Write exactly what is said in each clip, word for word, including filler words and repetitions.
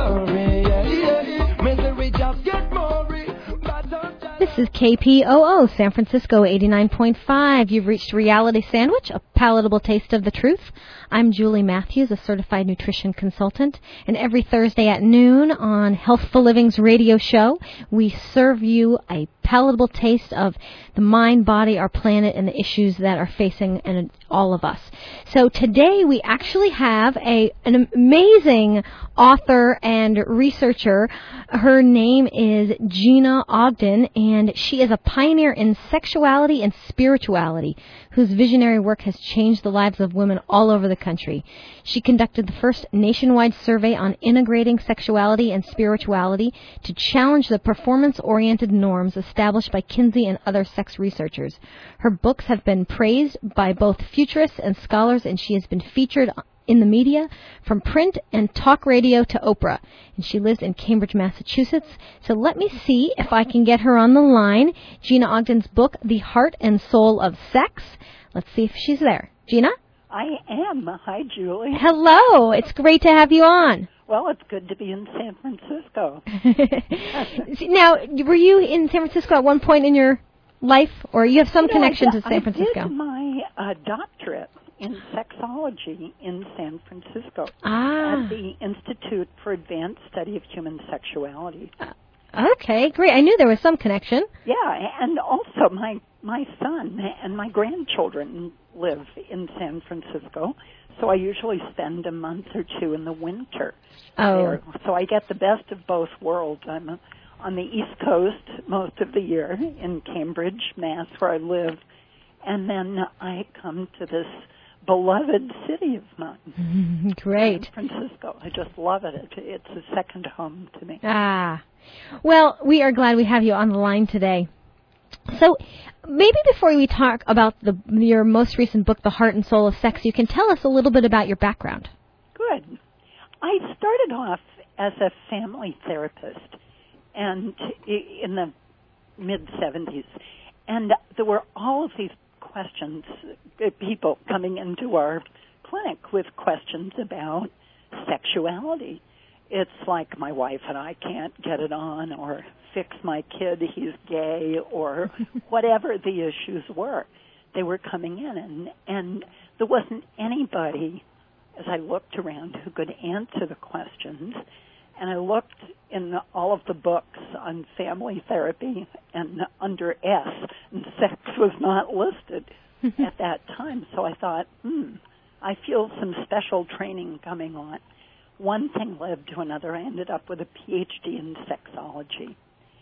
worry. Yeah, yeah, yeah. Misery just get more. This is K P O O, San Francisco eighty-nine point five. You've reached Reality Sandwich, a palatable taste of the truth. I'm Julie Matthews, a certified nutrition consultant, and every Thursday at noon on Healthful Living's radio show, we serve you a palatable taste of the mind, body, our planet, and the issues that are facing and all of us. So today we actually have a an amazing author and researcher. Her name is Gina Ogden, and she is a pioneer in sexuality and spirituality, whose visionary work has changed the lives of women all over the country. She conducted the first nationwide survey on integrating sexuality and spirituality to challenge the performance-oriented norms established by Kinsey and other sex researchers. Her books have been praised by both futurists and scholars, and she has been featured in the media, from print and talk radio to Oprah. And she lives in Cambridge, Massachusetts. So let me see if I can get her on the line. Gina Ogden's book, The Heart and Soul of Sex. Let's see if she's there. Gina? I am. Hi, Julie. Hello. It's great to have you on. Well, it's good to be in San Francisco. Now, were you in San Francisco at one point in your life, or you have some you know, connection I, to San Francisco? I did my uh, doctorate in sexology in San Francisco ah. at the Institute for Advanced Study of Human Sexuality. Uh, okay, great. I knew there was some connection. Yeah, and also my my son and my grandchildren live in San Francisco, so I usually spend a month or two in the winter oh. there. So I get the best of both worlds. I'm on the East Coast most of the year in Cambridge, Mass, where I live, and then I come to this beloved city of mine. Great. San Francisco. I just love it. It's a second home to me. Ah. Well, we are glad we have you on the line today. So maybe before we talk about the, your most recent book, The Heart and Soul of Sex, you can tell us a little bit about your background. Good. I started off as a family therapist and in the mid-seventies, and there were all of these questions, people coming into our clinic with questions about sexuality. It's like my wife and I can't get it on, or fix my kid, he's gay, or whatever the issues were. They were coming in, and, and there wasn't anybody, as I looked around, who could answer the questions. And I looked in the, all of the books on family therapy, and under S, and sex was not listed at that time. So I thought, hmm, I feel some special training coming on. One thing led to another. I ended up with a P H D in sexology.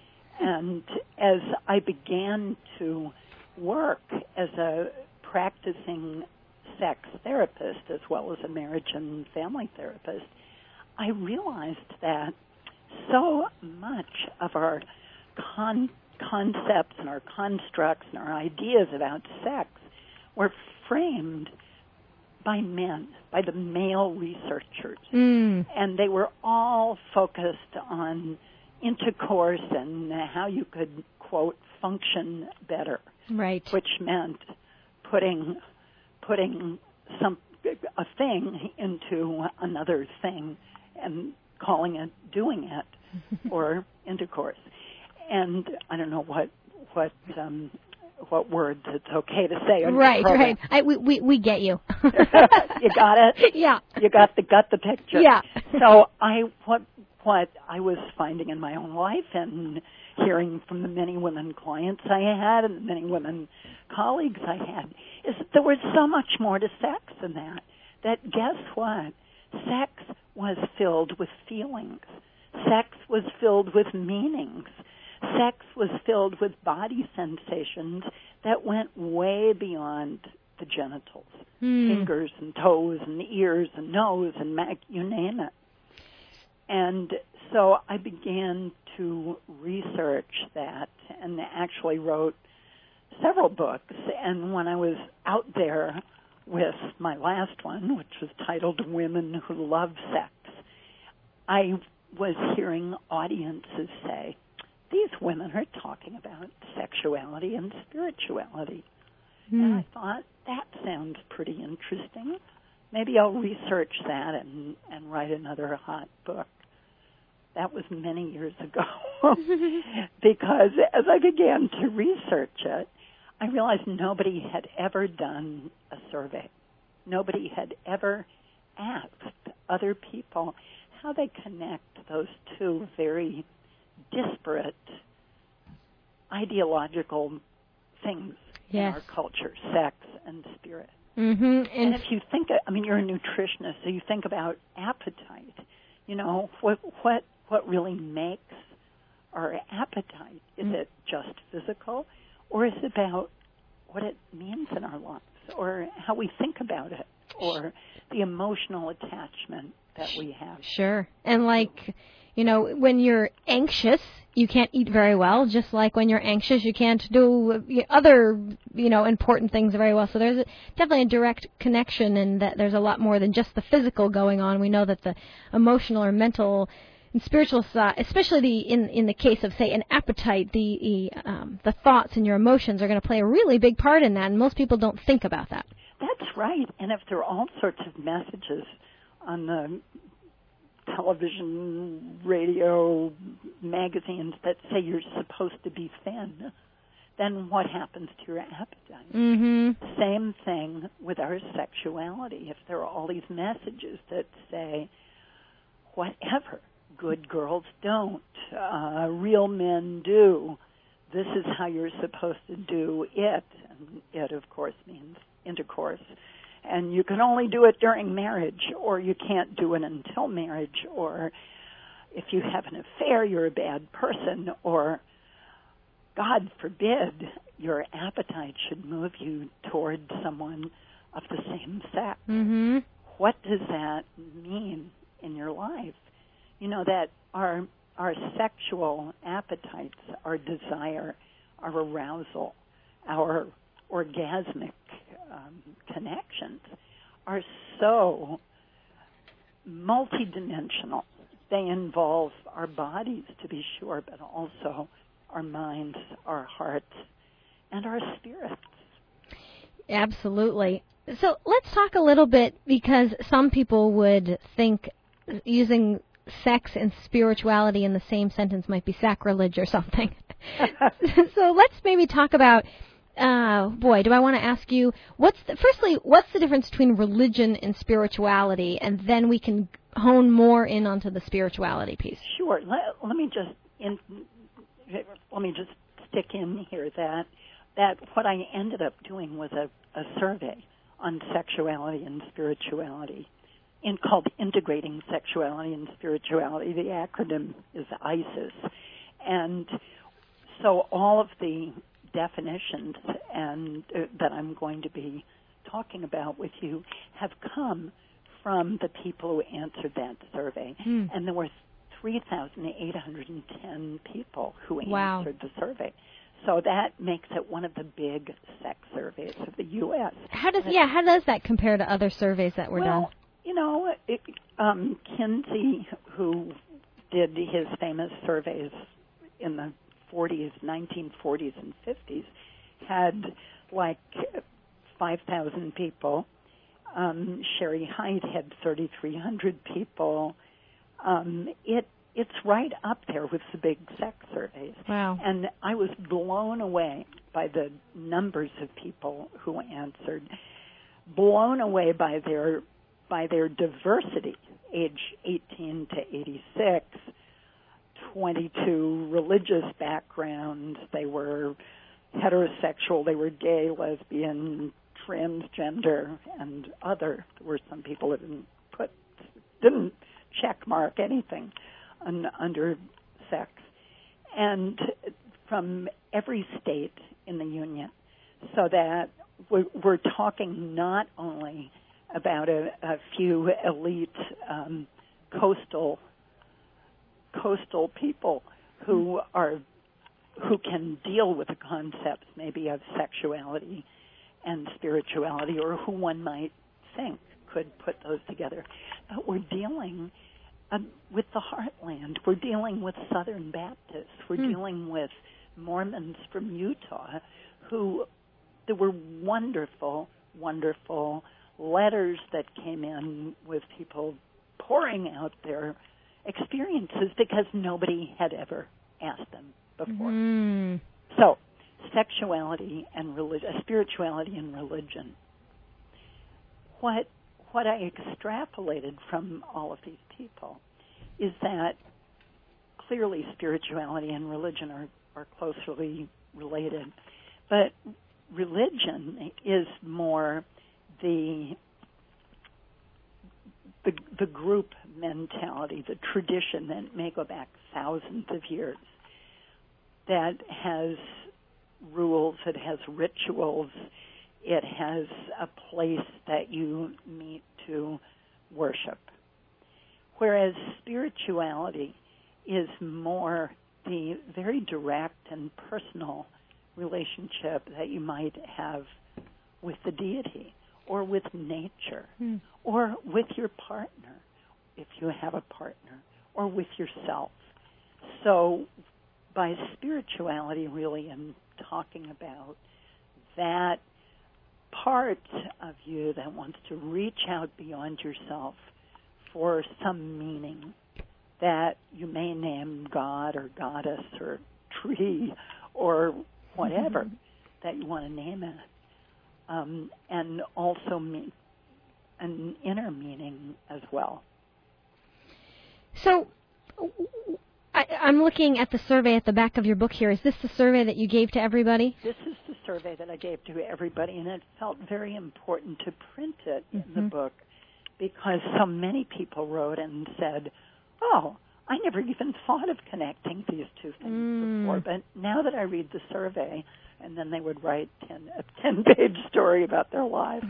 And as I began to work as a practicing sex therapist as well as a marriage and family therapist, I realized that so much of our con- concepts and our constructs and our ideas about sex were framed by men, by the male researchers. Mm. And they were all focused on intercourse and how you could, quote, function better. Right. Which meant putting putting some a thing into another thing and calling it doing it or intercourse. And I don't know what what um, what words it's okay to say. On right, your right. I, we, we we get you. You got it? Yeah. You got the got the picture. Yeah. So I what what I was finding in my own life and hearing from the many women clients I had and the many women colleagues I had is that there was so much more to sex than that. That guess what? Sex was filled with feelings. Sex was filled with meanings. Sex was filled with body sensations that went way beyond the genitals. Mm. Fingers and toes and ears and nose and mac, you name it. And so I began to research that and actually wrote several books. And when I was out there with my last one, which was titled Women Who Love Sex, I was hearing audiences say, these women are talking about sexuality and spirituality. Mm. And I thought, that sounds pretty interesting. Maybe I'll research that and, and write another hot book. that was many years ago. Because as I began to research it, I realized nobody had ever done a survey. Nobody had ever asked other people how they connect those two very disparate ideological things yes. in our culture, sex and spirit. Mm-hmm. And, and if you think, I mean, you're a nutritionist, so you think about appetite. You know, what what what really makes our appetite? Is mm-hmm. it just physical, or is it about what it means in our lives, or how we think about it, or the emotional attachment that we have? Sure. And like, you know, when you're anxious, you can't eat very well, just like when you're anxious, you can't do other, you know, important things very well. So there's a, definitely a direct connection, and that there's a lot more than just the physical going on. We know that the emotional or mental and spiritual side, especially the in in the case of, say, an appetite, the um, the thoughts and your emotions are going to play a really big part in that, and most people don't think about that. That's right. And if there are all sorts of messages on the television, radio, magazines that say you're supposed to be thin, then what happens to your appetite? Mm-hmm. Same thing with our sexuality. If there are all these messages that say, whatever, good girls don't, uh, real men do, this is how you're supposed to do it, and it, of course, means intercourse. And you can only do it during marriage, or you can't do it until marriage, or if you have an affair, you're a bad person, or, God forbid, your appetite should move you toward someone of the same sex. Mm-hmm. What does that mean in your life? You know, that our our sexual appetites, our desire, our arousal, our orgasmic um, connections are so multidimensional. They involve our bodies, to be sure, but also our minds, our hearts, and our spirits. Absolutely. So let's talk a little bit, because some people would think using sex and spirituality in the same sentence might be sacrilege or something. So let's maybe talk about Uh, boy, do I want to ask you, what's the, firstly, what's the difference between religion and spirituality, and then we can hone more in onto the spirituality piece. Sure. Let, let me just in, let me just stick in here that that what I ended up doing was a, a survey on sexuality and spirituality, in called Integrating Sexuality and Spirituality. The acronym is ISIS, and so all of the definitions and uh, that I'm going to be talking about with you have come from the people who answered that survey. Mm. And there were three thousand eight hundred ten people who wow. answered the survey. So that makes it one of the big sex surveys of the U S. How does yeah, how does that compare to other surveys that were well, done? You know, it, um, Kinsey, who did his famous surveys in the forties, nineteen forties and fifties, had like five thousand people. Um, Sherry Hyde had thirty-three hundred people. Um, it it's right up there with the big sex surveys. Wow. And I was blown away by the numbers of people who answered, blown away by their by their diversity, age eighteen to eighty-six, twenty-two religious backgrounds. They were heterosexual, they were gay, lesbian, transgender, and other. There were some people that didn't put, didn't check mark anything un, under sex. And from every state in the Union, so that we're, we're talking not only about a, a few elite um, coastal coastal people who are who can deal with the concepts maybe of sexuality and spirituality, or who one might think could put those together. But we're dealing um, with the heartland. We're dealing with Southern Baptists. We're hmm. dealing with Mormons from Utah, who there were wonderful, wonderful letters that came in with people pouring out their experiences because nobody had ever asked them before. Mm. So, sexuality and religion, spirituality and religion. What what I extrapolated from all of these people is that clearly spirituality and religion are, are closely related, but religion is more the the, the group mentality, the tradition that may go back thousands of years, that has rules, it has rituals, it has a place that you meet to worship. Whereas spirituality is more the very direct and personal relationship that you might have with the deity or with nature mm. or with your partner, if you have a partner, or with yourself. So by spirituality, really, I'm talking about that part of you that wants to reach out beyond yourself for some meaning that you may name God or goddess or tree or whatever mm-hmm. that you want to name it, um, and also mean an inner meaning as well. So I, I'm looking at the survey at the back of your book here. Is this the survey that you gave to everybody? This is the survey that I gave to everybody, and it felt very important to print it mm-hmm. in the book because so many people wrote and said, oh, I never even thought of connecting these two things mm. before, but now that I read the survey, and then they would write ten, a ten-page story about their lives.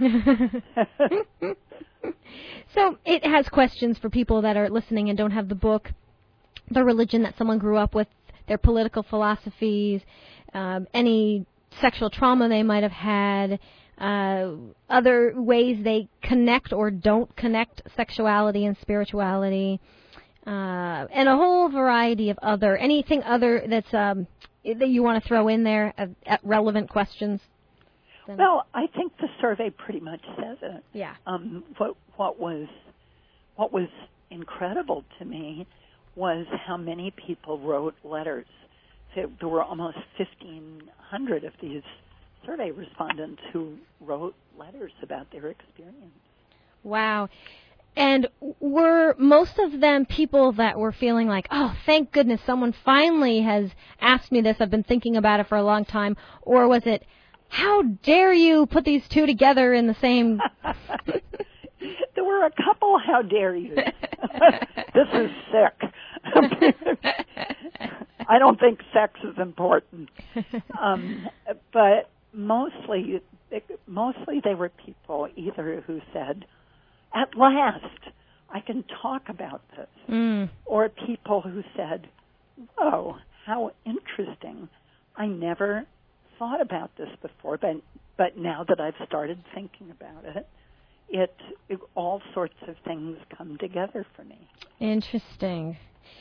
So it has questions for people that are listening and don't have the book, the religion that someone grew up with, their political philosophies, um, any sexual trauma they might have had, uh, other ways they connect or don't connect sexuality and spirituality, uh, and a whole variety of other, anything other that's um, that you want to throw in there, uh, at relevant questions. Then. Well, I think the survey pretty much says it. Yeah. Um, what what was what was incredible to me was how many people wrote letters. So there were almost fifteen hundred of these survey respondents who wrote letters about their experience. Wow. And were most of them people that were feeling like, oh, thank goodness someone finally has asked me this, I've been thinking about it for a long time, or was it, how dare you put these two together in the same... There were a couple, how dare you. This is sick. I don't think sex is important. Um, but mostly, mostly they were people either who said, at last, I can talk about this. Mm. Or people who said, whoa, how interesting. I never thought about this before, but, but now that I've started thinking about it, it, it all sorts of things come together for me. Interesting.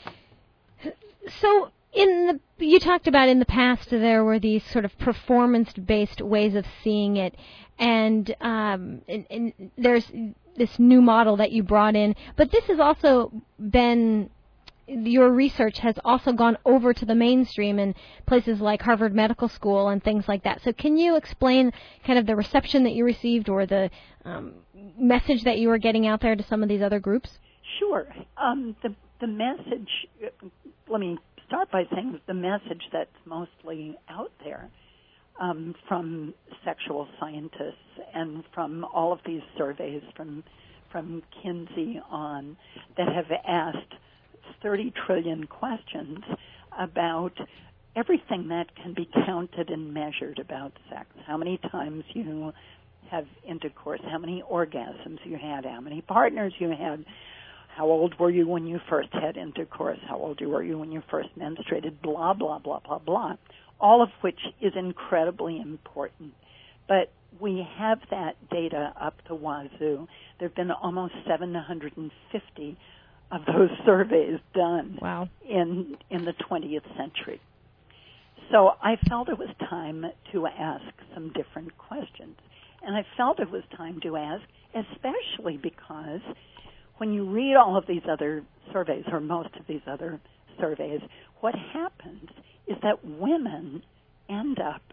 So in the you talked about in the past there were these sort of performance-based ways of seeing it, and, um, and, and there's this new model that you brought in, but this has also been, your research has also gone over to the mainstream in places like Harvard Medical School and things like that. So can you explain kind of the reception that you received or the um, message that you were getting out there to some of these other groups? Sure. Um, the, the message, let me start by saying that the message that's mostly out there Um, from sexual scientists and from all of these surveys from from Kinsey on that have asked thirty trillion questions about everything that can be counted and measured about sex. How many times you have intercourse, how many orgasms you had, how many partners you had, how old were you when you first had intercourse, how old were you when you first menstruated, blah, blah, blah, blah, blah. All of which is incredibly important. But we have that data up the wazoo. There have been almost seven hundred fifty of those surveys done wow. in in the twentieth century. So I felt it was time to ask some different questions. And I felt it was time to ask, especially because when you read all of these other surveys, or most of these other surveys, what happens is that women end up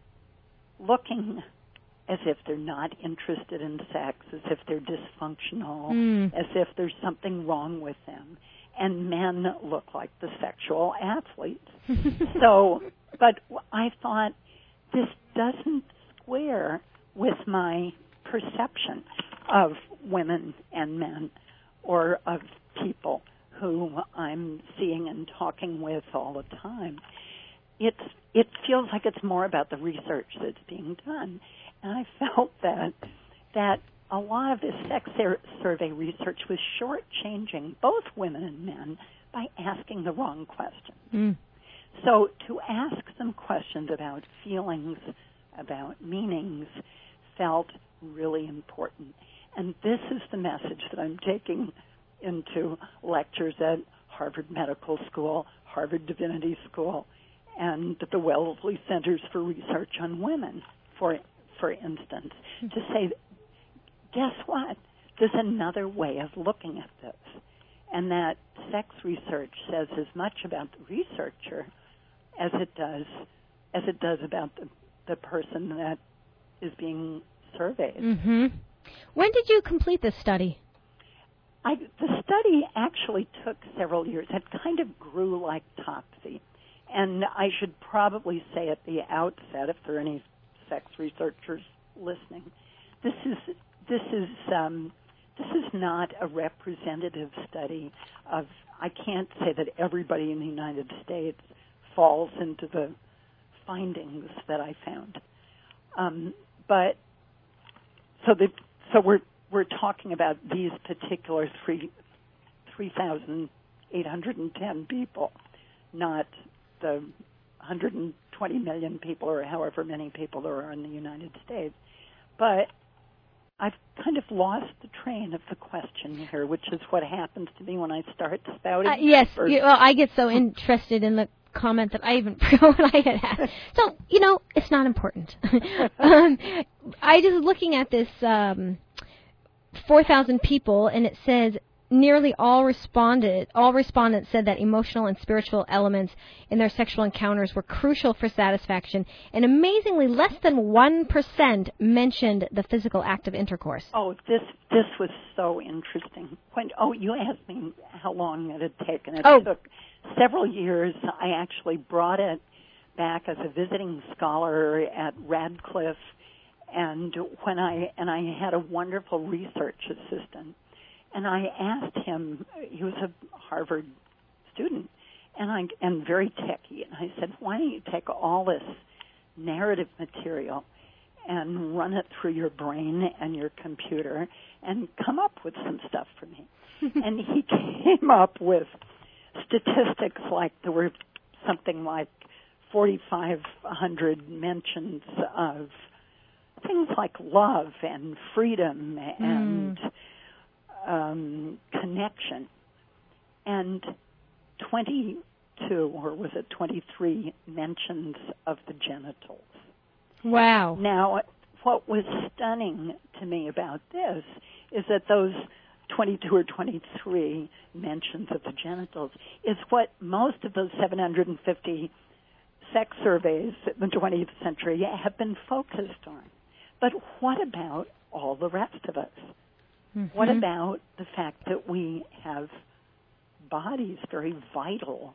looking as if they're not interested in sex, as if they're dysfunctional, mm. as if there's something wrong with them. And men look like the sexual athletes. So, but I thought this doesn't square with my perception of women and men, or of people who I'm seeing and talking with all the time. It's it feels like it's more about the research that's being done. And I felt that that a lot of this sex ser- survey research was shortchanging both women and men by asking the wrong questions. Mm. So to ask some questions about feelings, about meanings, felt really important. And this is the message that I'm taking into lectures at Harvard Medical School, Harvard Divinity School, and the Wellesley Centers for Research on Women, for for instance, to say, guess what? There's another way of looking at this. And that sex research says as much about the researcher as it does as it does about the, the person that is being surveyed. Mm-hmm. When did you complete this study? I, the study actually took several years. It kind of grew like Topsy. And I should probably say at the outset, if there are any sex researchers listening, this is this is um, this is not a representative study of. I can't say that everybody in the United States falls into the findings that I found. Um, but so the so we're we're talking about these particular three three thousand eight hundred and ten people, not the one hundred twenty million people or however many people there are in the United States. But I've kind of lost the train of the question here, which is what happens to me when I start spouting. Uh, yes, you, well, I get so interested in the comment that I even forgot what I had asked. So, you know, it's not important. um, I was looking at this um, four thousand people, and it says nearly all responded, all respondents said that emotional and spiritual elements in their sexual encounters were crucial for satisfaction, and amazingly, less than one percent mentioned the physical act of intercourse. Oh, this this was so interesting. When oh, you asked me how long it had taken. It oh. took several years. I actually brought it back as a visiting scholar at Radcliffe, and when I and I had a wonderful research assistant. And I asked him, he was a Harvard student, and I and very techy, and I said, why don't you take all this narrative material and run it through your brain and your computer and come up with some stuff for me? And he came up with statistics like there were something like forty-five hundred mentions of things like love and freedom and mm. Um, connection, and twenty-two, or was it twenty-three, mentions of the genitals. Wow. Now, what was stunning to me about this is that those twenty-two or twenty-three mentions of the genitals is what most of those seven hundred fifty sex surveys in the twentieth century have been focused on. But what about all the rest of us? Mm-hmm. What about the fact that we have bodies, very vital,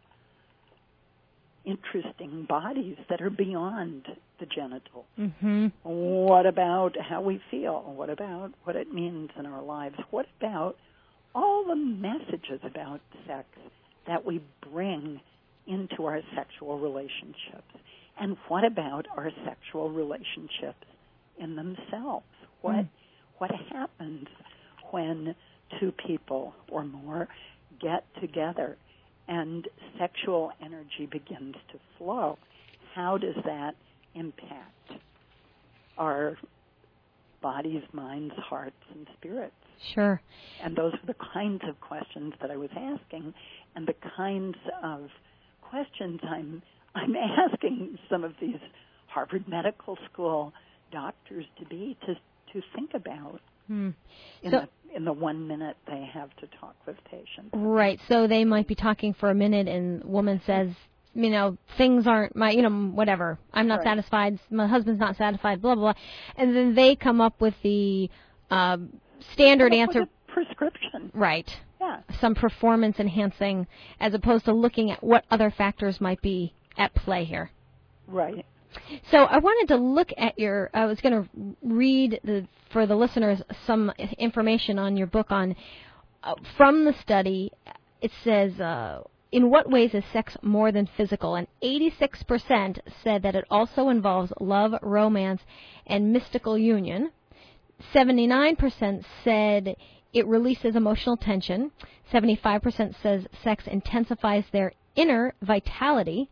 interesting bodies that are beyond the genital? Mm-hmm. What about how we feel? What about what it means in our lives? What about all the messages about sex that we bring into our sexual relationships? And what about our sexual relationships in themselves? What mm. what happens when two people or more get together and sexual energy begins to flow? How does that impact our bodies, minds, hearts, and spirits? Sure. And those are the kinds of questions that I was asking, and the kinds of questions I'm I'm asking some of these Harvard Medical School doctors to be to to think about. Hmm. in So, the in the one minute they have to talk with patients. right. So they might be talking for a minute, and woman says, you know, things aren't my, you know, whatever. I'm not Right. satisfied. My husband's not satisfied. Blah blah blah. And then they come up with the uh, standard Come up answer. with a prescription. Right. Yeah. Some performance enhancing, as opposed to looking at what other factors might be at play here. Right. So I wanted to look at your, I was going to read the, for the listeners some information on your book on, uh, from the study, it says, uh, in what ways is sex more than physical? And eighty-six percent said that it also involves love, romance, and mystical union. seventy-nine percent said it releases emotional tension. seventy-five percent says sex intensifies their inner vitality.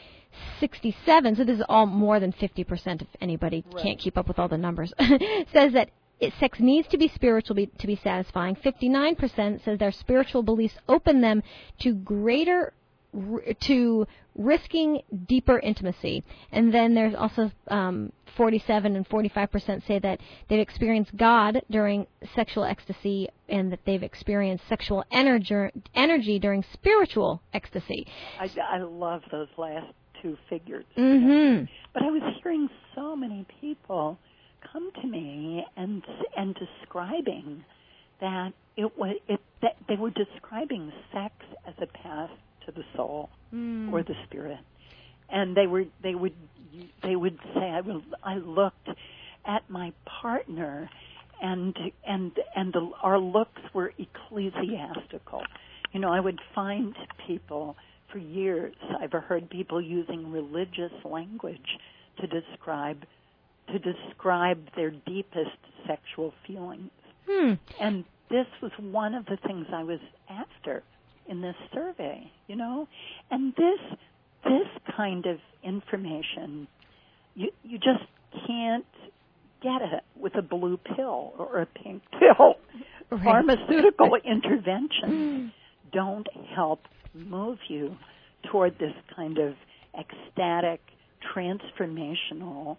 sixty-seven, so this is all more than fifty percent if anybody Right. can't keep up with all the numbers, says that it, sex needs to be spiritual be, to be satisfying. fifty-nine percent says their spiritual beliefs open them to greater, r- to risking deeper intimacy. And then there's also um, forty-seven and forty-five percent say that they've experienced God during sexual ecstasy and that they've experienced sexual energy, energy during spiritual ecstasy. I, I love those last two figures. Mm-hmm. But I was hearing so many people come to me and and describing that it was it that they were describing sex as a path to the soul Mm. or the spirit, and they were they would they would say I will I looked at my partner and and and the, our looks were ecclesiastical. You know, I would find people. For years, I've heard people using religious language to describe to describe their deepest sexual feelings. Hmm. And this was one of the things I was after in this survey, you know? And this this kind of information, you you just can't get it with a blue pill or a pink pill. Right. Pharmaceutical interventions don't help move you toward this kind of ecstatic, transformational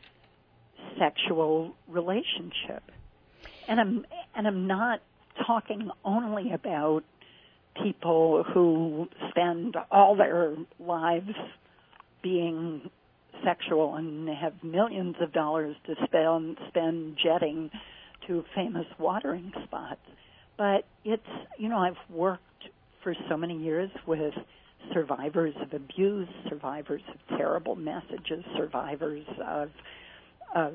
sexual relationship. And I'm and I'm not talking only about people who spend all their lives being sexual and have millions of dollars to spend spend jetting to famous watering spots. But it's, you know, I've worked for so many years with survivors of abuse, survivors of terrible messages, survivors of of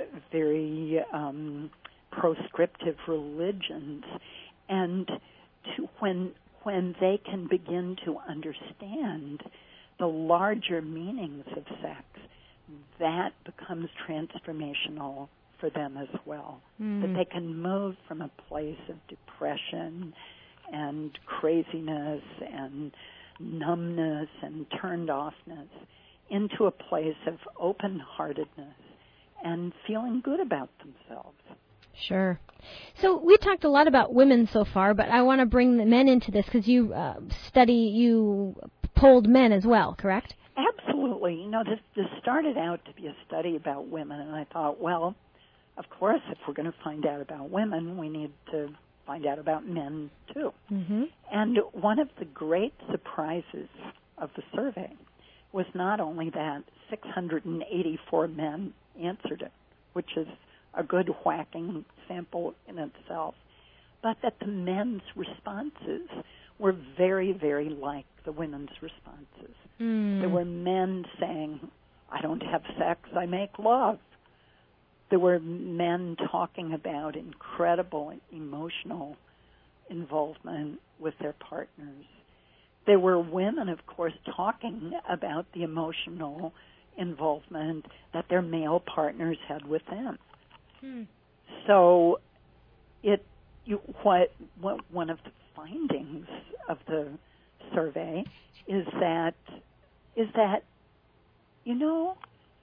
very um, proscriptive religions, and to, when when they can begin to understand the larger meanings of sex, that becomes transformational for them as well. Mm. That they can move from a place of depression and craziness and numbness and turned offness into a place of open-heartedness and feeling good about themselves. Sure. So we talked a lot about women so far, but I want to bring the men into this because you uh, study, you polled men as well, correct? Absolutely. You know, this, this started out to be a study about women, and I thought, well, of course, if we're going to find out about women, we need to find out about men, too. Mm-hmm. And one of the great surprises of the survey was not only that six hundred eighty-four men answered it, which is a good whacking sample in itself, but that the men's responses were very, very like the women's responses. Mm. There were men saying, I don't have sex, I make love. There were men talking about incredible emotional involvement with their partners. There were women, of course, talking about the emotional involvement that their male partners had with them. Hmm. So, it you, what, what one of the findings of the survey is that is that you know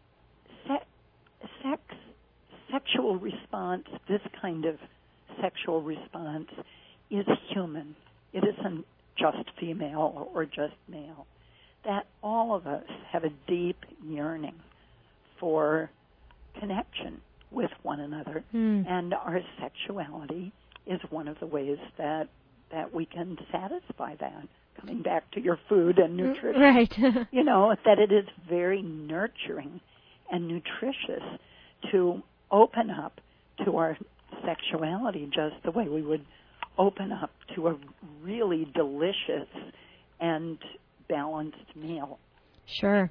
se- sex sexual response, this kind of sexual response, is human. It isn't just female or just male. That all of us have a deep yearning for connection with one another. Mm. And our sexuality is one of the ways that that we can satisfy that. Coming back to your food and nutrition, right? You know, that it is very nurturing and nutritious to open up to our sexuality just the way we would open up to a really delicious and balanced meal. Sure.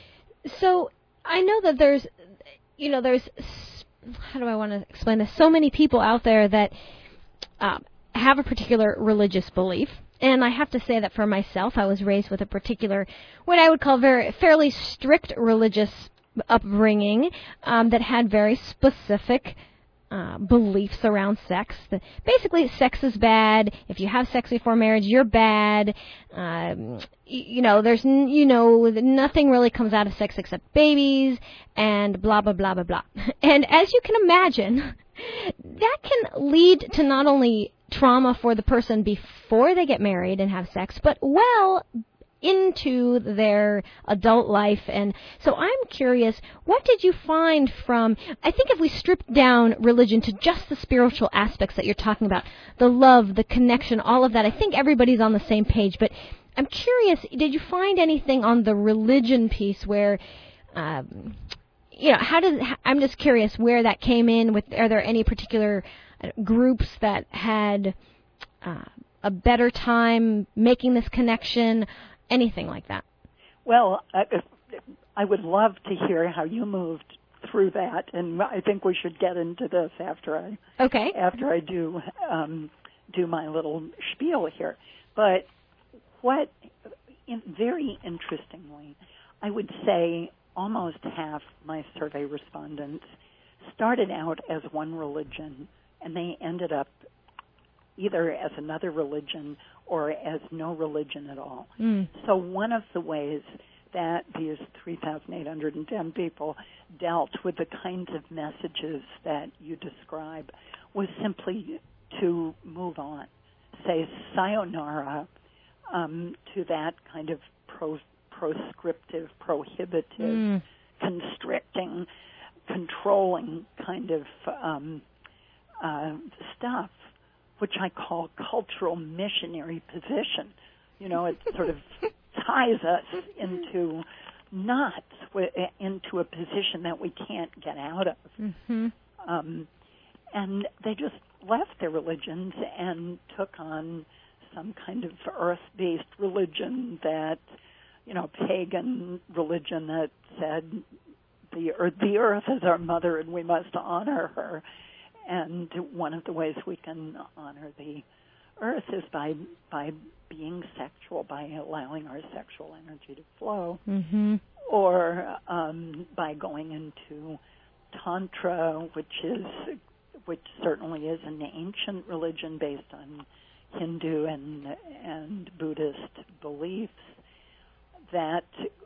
So I know that there's, you know, there's, how do I want to explain this? So many people out there that um, have a particular religious belief. And I have to say that for myself, I was raised with a particular, what I would call very fairly strict religious upbringing um, that had very specific uh, beliefs around sex. The, basically, sex is bad. If you have sex before marriage, you're bad. Um, you, you know, there's, n- you know, nothing really comes out of sex except babies and blah, blah, blah, blah, blah. And as you can imagine, that can lead to not only trauma for the person before they get married and have sex, but well into their adult life. And so I'm curious, what did you find from, I think if we strip down religion to just the spiritual aspects that you're talking about, the love, the connection, all of that, I think everybody's on the same page. But I'm curious, did you find anything on the religion piece where, um, you know, how does, I'm just curious where that came in with, are there any particular groups that had uh, a better time making this connection, anything like that? Well, I, I would love to hear how you moved through that, and I think we should get into this after I okay after I do um, do my little spiel here. But what, in, very interestingly, I would say almost half my survey respondents started out as one religion, and they ended up either as another religion or as no religion at all. Mm. So one of the ways that these three thousand eight hundred ten people dealt with the kinds of messages that you describe was simply to move on, say sayonara um, to that kind of pro, proscriptive, prohibitive, Mm. constricting, controlling kind of um, uh, stuff, which I call cultural missionary position. You know, it sort of ties us into knots, into a position that we can't get out of. Mm-hmm. Um, and they just left their religions and took on some kind of earth-based religion that, you know, pagan religion that said the earth, the earth is our mother and we must honor her. And one of the ways we can honor the earth is by by being sexual, by allowing our sexual energy to flow, Mm-hmm. or um, by going into Tantra, which is which certainly is an ancient religion based on Hindu and and Buddhist beliefs that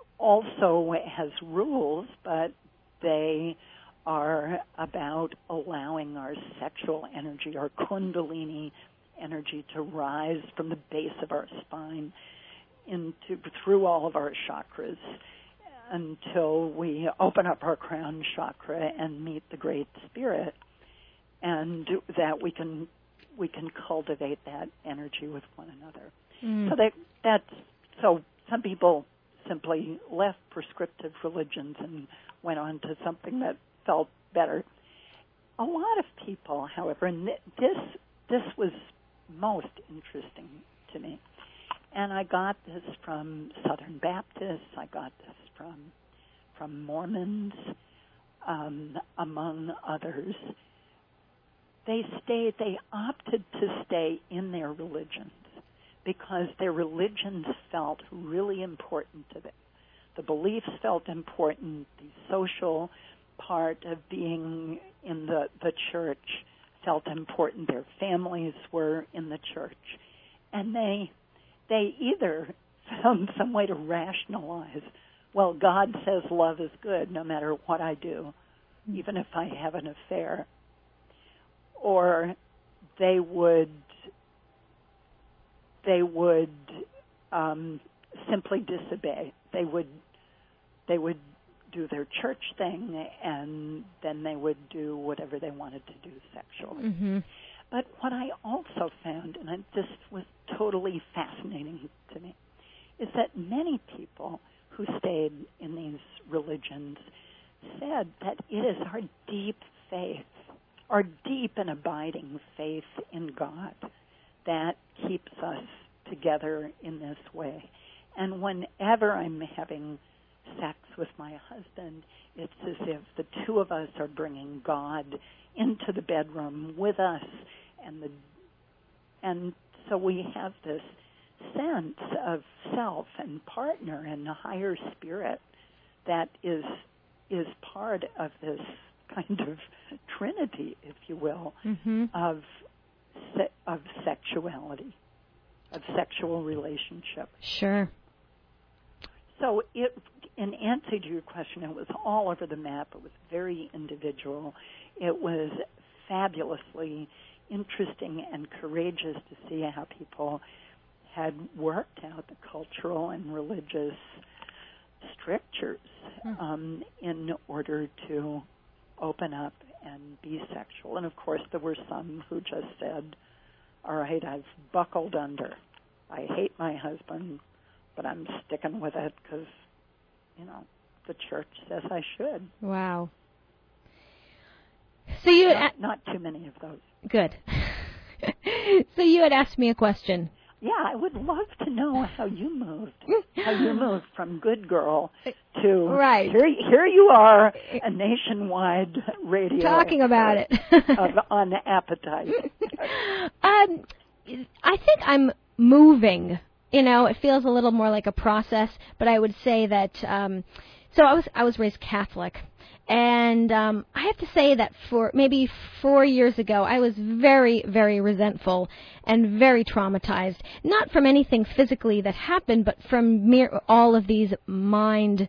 also has rules, but they are about allowing our sexual energy, our kundalini energy, to rise from the base of our spine into through all of our chakras until we open up our crown chakra and meet the Great Spirit, and that we can we can cultivate that energy with one another. Mm. So that that's so some people simply left prescriptive religions and went on to something that felt better. A lot of people, however, and this this was most interesting to me, and I got this from Southern Baptists, I got this from from Mormons, um, among others. They stayed, they opted to stay in their religions because their religions felt really important to them. The beliefs felt important, the social part of being in the, the church felt important, their families were in the church. And they they either found some way to rationalize, well, God says love is good no matter what I do, even if I have an affair. Or they would they would um, simply disobey. They would they would do their church thing, and then they would do whatever they wanted to do sexually. Mm-hmm. But what I also found, and it just was totally fascinating to me, is that many people who stayed in these religions said that it is our deep faith, our deep and abiding faith in God that keeps us together in this way. And whenever I'm having sex with my husband, it's as if the two of us are bringing God into the bedroom with us, and the and so we have this sense of self and partner and a higher spirit that is is part of this kind of trinity, if you will, mm-hmm. of se- of sexuality, of sexual relationship. Sure. So it, in answer to your question, it was all over the map. It was very individual. It was fabulously interesting and courageous to see how people had worked out the cultural and religious strictures mm. um, in order to open up and be sexual. And, of course, there were some who just said, all right, I've buckled under. I hate my husband, but I'm sticking with it because, you know, the church says I should. Wow. So you not, had, not too many of those. Good. So you had asked me a question. Yeah, I would love to know how you moved. How you moved from good girl to right. here. Here you are, a nationwide radio talking about it of, on appetite. um, I think I'm moving. You know, it feels a little more like a process, but I would say that. Um, so I was I was raised Catholic. And um, I have to say that for maybe four years ago, I was very, very resentful and very traumatized. Not from anything physically that happened, but from mere all of these mind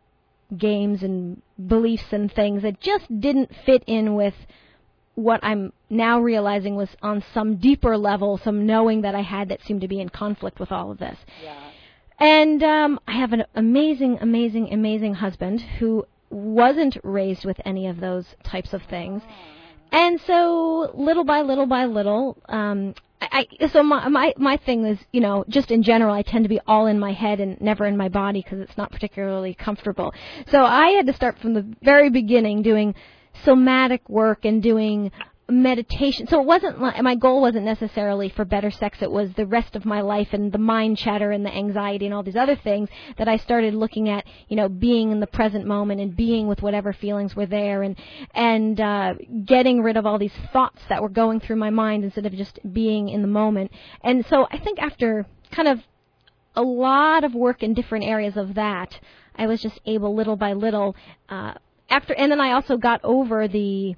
games and beliefs and things that just didn't fit in with what I'm now realizing was on some deeper level, some knowing that I had that seemed to be in conflict with all of this. Yeah. And um, I have an amazing, amazing, amazing husband who wasn't raised with any of those types of things. And so little by little by little, um, I, I so my, my my thing is, you know, just in general, I tend to be all in my head and never in my body because it's not particularly comfortable. So I had to start from the very beginning doing somatic work and doing meditation. So it wasn't like, my goal wasn't necessarily for better sex. It was the rest of my life and the mind chatter and the anxiety and all these other things that I started looking at, you know, being in the present moment and being with whatever feelings were there and and uh, getting rid of all these thoughts that were going through my mind instead of just being in the moment. And so I think after kind of a lot of work in different areas of that, I was just able little by little uh, after, and then I also got over the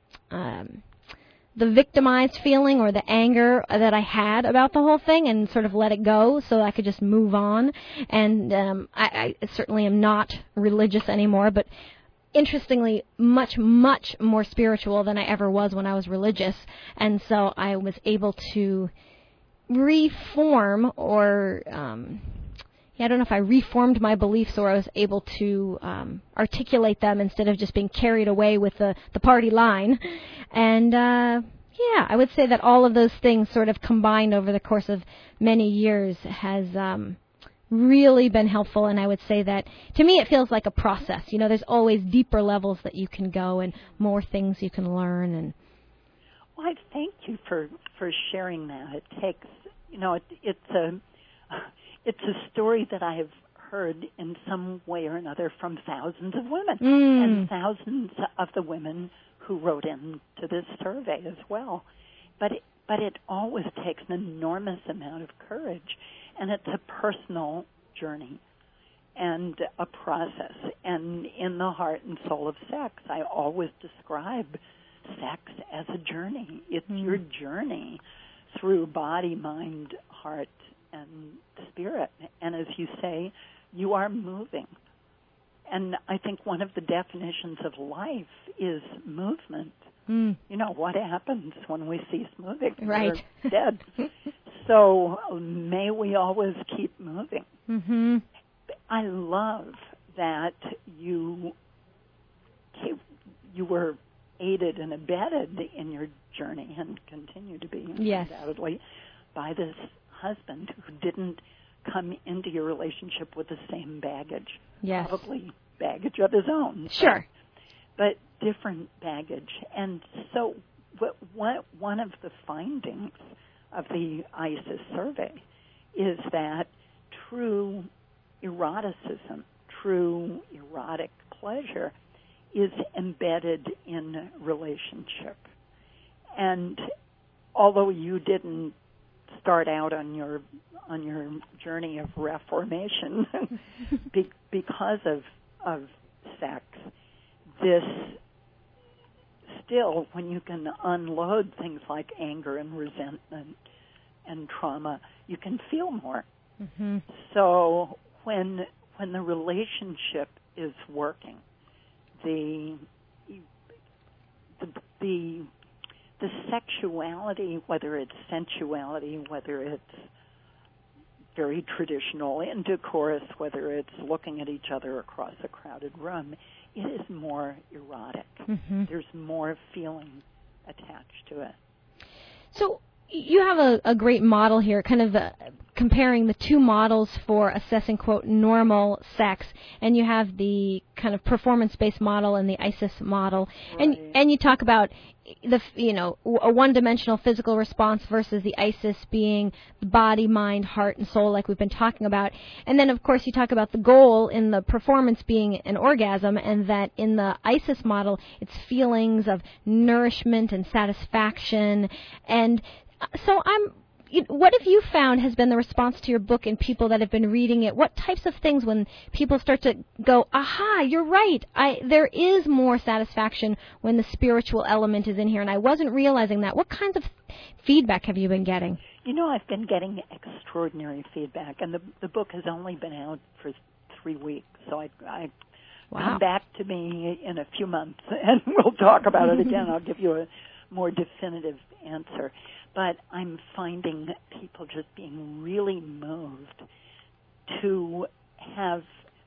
um, the victimized feeling or the anger that I had about the whole thing and sort of let it go so I could just move on. And um, I, I certainly am not religious anymore, but interestingly, much, much more spiritual than I ever was when I was religious. And so I was able to reform or... Um, I don't know if I reformed my beliefs or I was able to um, articulate them instead of just being carried away with the, the party line. And, uh, yeah, I would say that all of those things sort of combined over the course of many years has um, really been helpful. And I would say that, to me, it feels like a process. You know, there's always deeper levels that you can go and more things you can learn. And Well, I thank you for, for sharing that. It takes, you know, it, it's a... It's a story that I have heard in some way or another from thousands of women mm. and thousands of the women who wrote in to this survey as well. But it, but it always takes an enormous amount of courage, and it's a personal journey and a process. And in the heart and soul of sex, I always describe sex as a journey. It's mm. your journey through body, mind, heart, and spirit. And as you say, you are moving. And I think one of the definitions of life is movement. Mm. You know, what happens when we cease moving? Right. We're dead. So may we always keep moving. Mm-hmm. I love that you you were aided and abetted in your journey and continue to be, yes. undoubtedly, by this husband who didn't come into your relationship with the same baggage. Yes. Probably baggage of his own. Sure. But, but different baggage. And so what, what, one of the findings of the ISIS survey is that true eroticism, true erotic pleasure, is embedded in relationship. And although you didn't start out on your on your journey of reformation be, because of of sex, this still, when you can unload things like anger and resentment and trauma, you can feel more. Mm-hmm. So when when the relationship is working, the the the the sexuality, whether it's sensuality, whether it's very traditional intercourse, whether it's looking at each other across a crowded room, it is more erotic. Mm-hmm. There's more feeling attached to it. So you have a, a great model here, kind of uh, comparing the two models for assessing, quote, normal sex, and you have the kind of performance-based model and the ISIS model, Right. and and you talk about the, you know, a one-dimensional physical response versus the ISIS being the body, mind, heart, and soul, like we've been talking about, and then of course you talk about the goal in the performance being an orgasm, and that in the ISIS model it's feelings of nourishment and satisfaction, and so I'm. What have you found has been the response to your book in people that have been reading it? What types of things when people start to go, aha, you're right, I, there is more satisfaction when the spiritual element is in here, and I wasn't realizing that. What kinds of feedback have you been getting? You know, I've been getting extraordinary feedback, and the the book has only been out for three weeks, so I, I wow. come back to me in a few months, and we'll talk about it again. I'll give you a more definitive answer. But I'm finding people just being really moved to have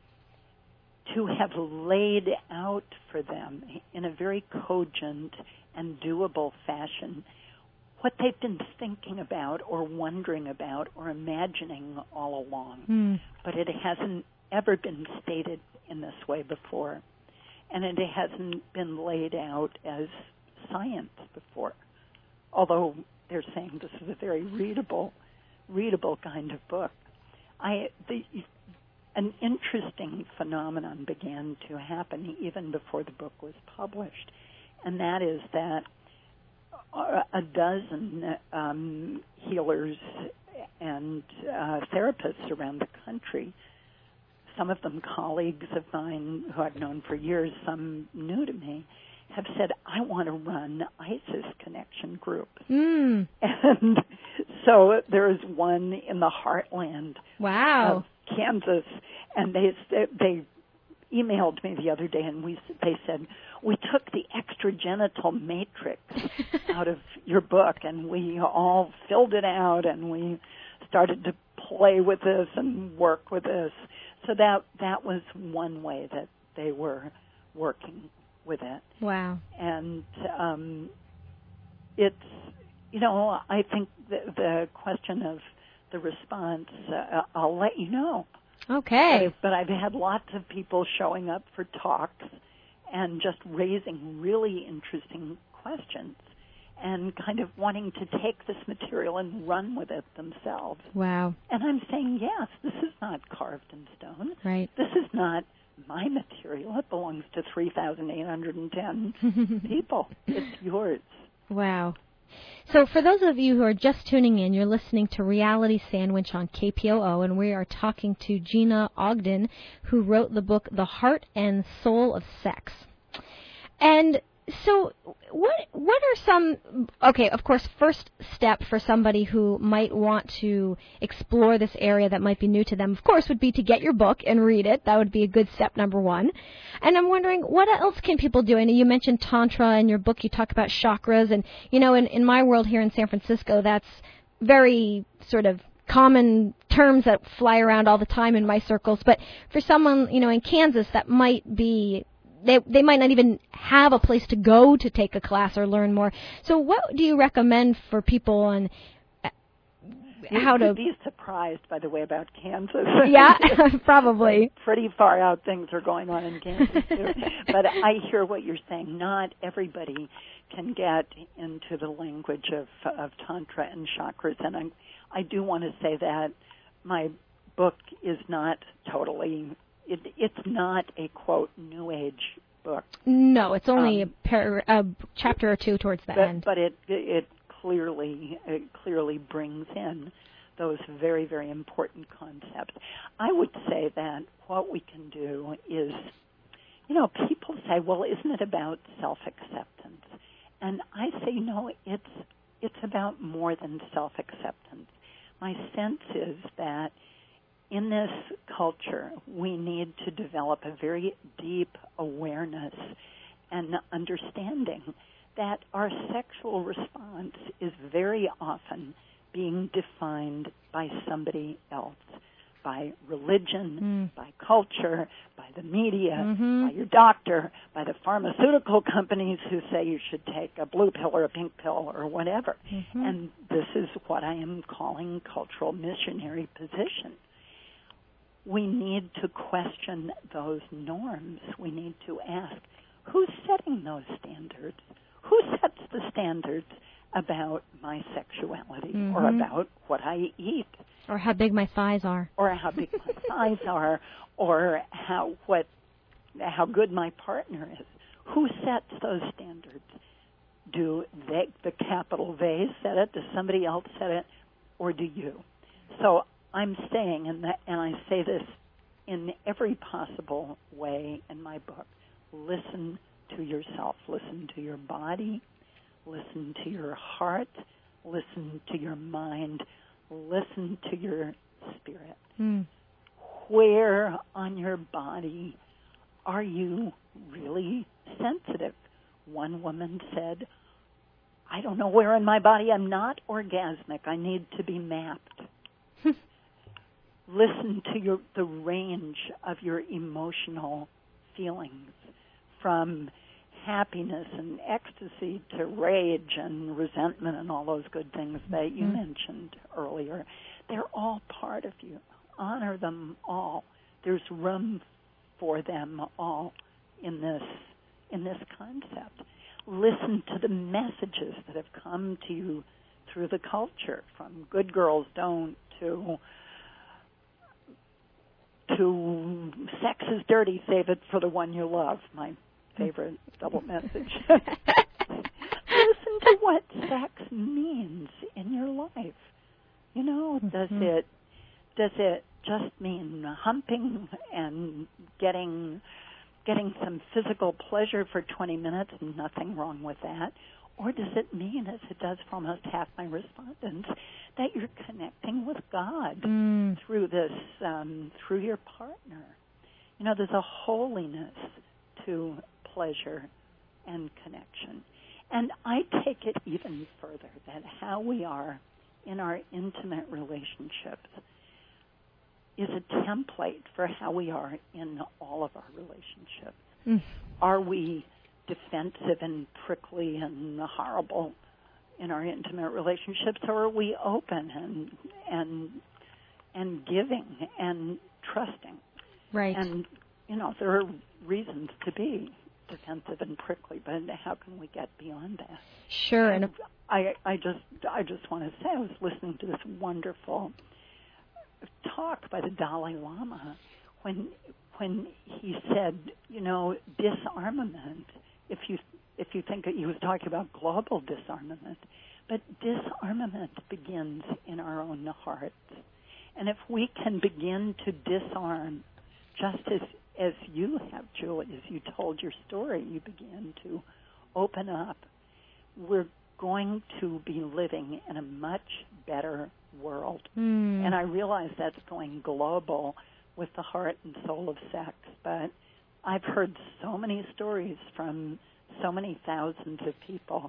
to have laid out for them in a very cogent and doable fashion what they've been thinking about or wondering about or imagining all along. Mm. But it hasn't ever been stated in this way before. And it hasn't been laid out as science before. Although they're saying this is a very readable, readable kind of book. I, the, an interesting phenomenon began to happen even before the book was published, and that is that a dozen um, healers and uh, therapists around the country, some of them colleagues of mine who I've known for years, some new to me, have said, I want to run ISIS connection groups. Mm. And so there is one in the heartland wow. of Kansas, and they they emailed me the other day, and we they said, we took the extragenital matrix out of your book, and we all filled it out, and we started to play with this and work with this. So that that was one way that they were working with it. Wow. And um, it's, you know, I think the, the question of the response, uh, I'll let you know. Okay. But, but I've had lots of people showing up for talks and just raising really interesting questions and kind of wanting to take this material and run with it themselves. Wow. And I'm saying, yes, this is not carved in stone. Right. This is not my material. It belongs to three thousand eight hundred ten people. It's yours. Wow. So for those of you who are just tuning in, you're listening to Reality Sandwich on K P O O, and we are talking to Gina Ogden, who wrote the book The Heart and Soul of Sex. And so what what are some, okay, of course, first step for somebody who might want to explore this area that might be new to them, of course, would be to get your book and read it. That would be a good step number one. And I'm wondering, what else can people do? I know you mentioned Tantra in your book. You talk about chakras. And, you know, in, in my world here in San Francisco, that's very sort of common terms that fly around all the time in my circles. But for someone, you know, in Kansas, that might be, they they might not even have a place to go to take a class or learn more. So what do you recommend for people on how to... You'd be surprised, by the way, about Kansas. Yeah, probably. Pretty far out things are going on in Kansas, too. But I hear what you're saying. Not everybody can get into the language of, of Tantra and chakras. And I, I do want to say that my book is not totally, it, it's not a, quote, New Age book. No, it's only um, a, par- a chapter or two towards the but, end. But it, it clearly, it clearly brings in those very, very important concepts. I would say that what we can do is, you know, people say, well, isn't it about self-acceptance? And I say, no, it's it's about more than self-acceptance. My sense is that in this culture, we need to develop a very deep awareness and understanding that our sexual response is very often being defined by somebody else, by religion, mm. by culture, by the media, mm-hmm. by your doctor, by the pharmaceutical companies who say you should take a blue pill or a pink pill or whatever. Mm-hmm. And this is what I am calling cultural missionary position. We need to question those norms. We need to ask, who's setting those standards? Who sets the standards about my sexuality mm-hmm. or about what I eat? Or how big my thighs are. Or how big my thighs are, or how what how good my partner is. Who sets those standards? Do they, the capital they set it? Does somebody else set it? Or do you? So I'm saying, and, that, and I say this in every possible way in my book, listen to yourself. Listen to your body. Listen to your heart. Listen to your mind. Listen to your spirit. Mm. Where on your body are you really sensitive? One woman said, I don't know where in my body I'm not orgasmic. I need to be mapped. Listen to your the range of your emotional feelings, from happiness and ecstasy to rage and resentment and all those good things that you mm-hmm. mentioned earlier. They're all part of you. Honor them all. There's room for them all in this in this concept. Listen to the messages that have come to you through the culture, from good girls don't to to sex is dirty, save it for the one you love. My favorite double message. Listen to what sex means in your life. You know, does mm-hmm. it does it just mean humping and getting getting some physical pleasure for twenty minutes? Nothing wrong with that. Or does it mean, as it does for almost half my respondents, that you're connecting with God mm. through this, um, through your partner? You know, there's a holiness to pleasure and connection. And I take it even further, that how we are in our intimate relationships is a template for how we are in all of our relationships. Mm. Are we defensive and prickly and horrible in our intimate relationships, or are we open and and and giving and trusting? Right. And, you know, there are reasons to be defensive and prickly, but how can we get beyond that? Sure. And and if- I, I just I just want to say, I was listening to this wonderful talk by the Dalai Lama when when he said, you know, disarmament. If you if you think that he was talking about global disarmament, but disarmament begins in our own hearts. And if we can begin to disarm, just as as you have, Julie, as you told your story, you begin to open up, we're going to be living in a much better world. Mm. And I realize that's going global with the heart and soul of sex, but I've heard so many stories from so many thousands of people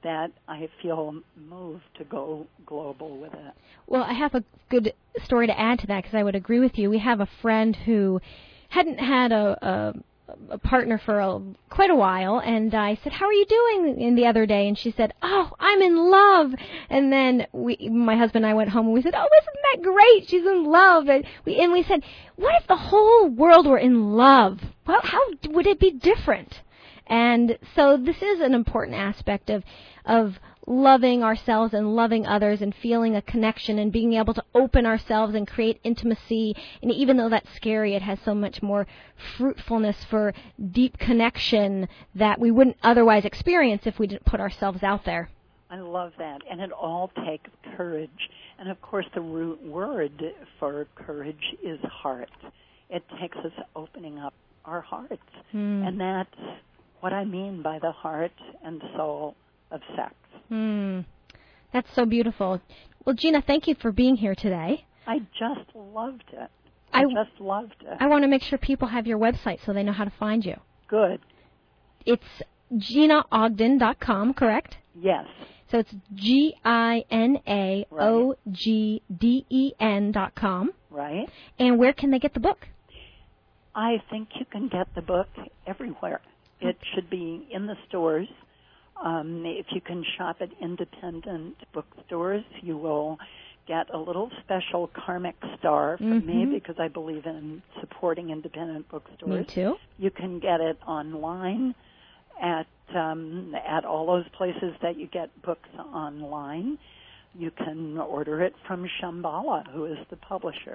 that I feel moved to go global with it. Well, I have a good story to add to that because I would agree with you. We have a friend who hadn't had a, a, a partner for a, quite a while, and I said, "How are you doing?" in the other day, and she said, "Oh, I'm in love." And then we, my husband and I went home, and we said, "Oh, isn't that great? She's in love." And we, and we said, "What if the whole world were in love? Well, how would it be different?" And so this is an important aspect of of loving ourselves and loving others and feeling a connection and being able to open ourselves and create intimacy. And even though that's scary, it has so much more fruitfulness for deep connection that we wouldn't otherwise experience if we didn't put ourselves out there. I love that. And it all takes courage. And, of course, the root word for courage is heart. It takes us opening up our hearts. Mm. And that's what I mean by the heart and soul of sex. Mm. That's so beautiful. Well, Gina, thank you for being here today. I just loved it. I, I just loved it. I want to make sure people have your website so they know how to find you. Good. It's gina ogden dot com, correct? Yes. So it's G I N A O G D E N dot com. Right. And where can they get the book? I think you can get the book everywhere. It should be in the stores. Um, if you can shop at independent bookstores, you will get a little special karmic star from mm-hmm. me because I believe in supporting independent bookstores. Me too. You can get it online at um, at all those places that you get books online. You can order it from Shambhala, who is the publisher.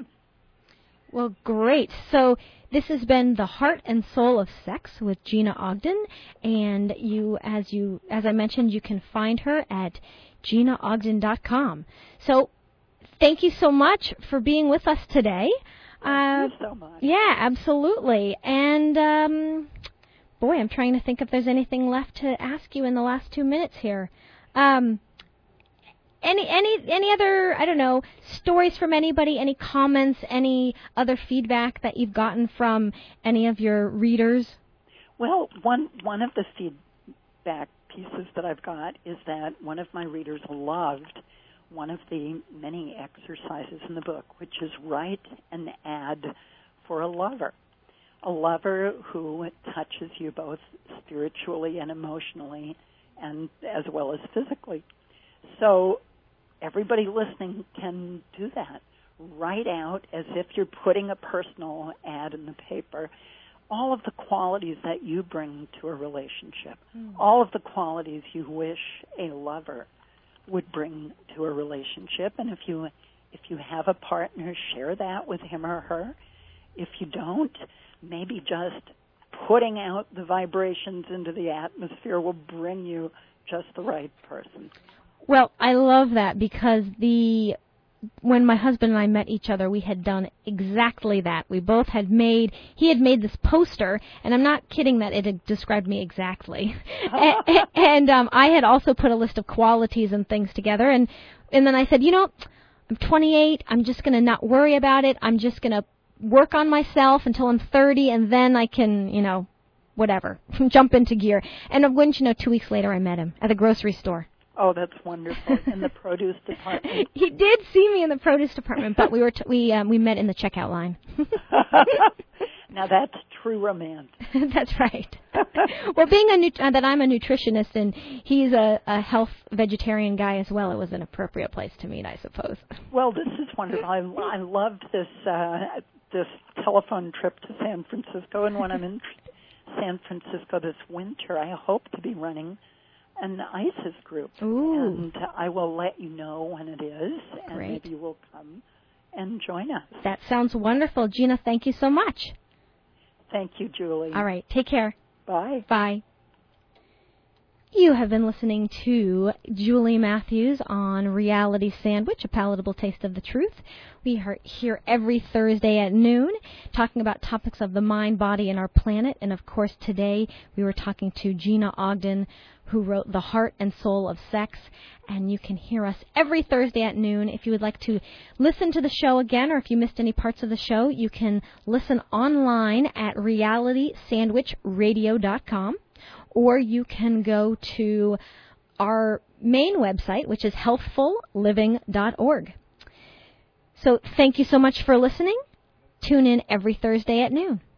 Well, great. So this has been The Heart and Soul of Sex with Gina Ogden, and you, as you, as I mentioned, you can find her at gina ogden dot com. So thank you so much for being with us today. Thank uh, you so much. Yeah, absolutely. And um, boy, I'm trying to think if there's anything left to ask you in the last two minutes here. Um, Any any any other, I don't know, stories from anybody, any comments, any other feedback that you've gotten from any of your readers? Well, one one of the feedback pieces that I've got is that one of my readers loved one of the many exercises in the book, which is write an ad for a lover. A lover who touches you both spiritually and emotionally, and as well as physically. So everybody listening can do that. Write out, as if you're putting a personal ad in the paper, all of the qualities that you bring to a relationship, mm. all of the qualities you wish a lover would bring to a relationship. And if you if you have a partner, share that with him or her. If you don't, maybe just putting out the vibrations into the atmosphere will bring you just the right person. Well, I love that because the when my husband and I met each other, we had done exactly that. We both had made, he had made this poster, and I'm not kidding that it had described me exactly. and and um, I had also put a list of qualities and things together, and, and then I said, you know, I'm twenty-eight, I'm just going to not worry about it, I'm just going to work on myself until I'm thirty, and then I can, you know, whatever, jump into gear. And wouldn't you know, two weeks later I met him at the grocery store. Oh, that's wonderful. In the produce department. He did see me in the produce department, but we were t- we um, we met in the checkout line. Now that's true romance. That's right. Well, being a nut- uh, that I'm a nutritionist and he's a, a health vegetarian guy as well, it was an appropriate place to meet, I suppose. Well, this is wonderful. I, I loved this uh, this telephone trip to San Francisco, and when I'm in San Francisco this winter, I hope to be running an ISIS group. Ooh. And I will let you know when it is, and Great. maybe you will come and join us. That sounds wonderful. Gina, thank you so much. Thank you, Julie. All right, take care. Bye. Bye. You have been listening to Julie Matthews on Reality Sandwich, A Palatable Taste of the Truth. We are here every Thursday at noon talking about topics of the mind, body, and our planet. And, of course, today we were talking to Gina Ogden, who wrote The Heart and Soul of Sex. And you can hear us every Thursday at noon. If you would like to listen to the show again, or if you missed any parts of the show, you can listen online at reality sandwich radio dot com. Or you can go to our main website, which is healthful living dot org. So thank you so much for listening. Tune in every Thursday at noon.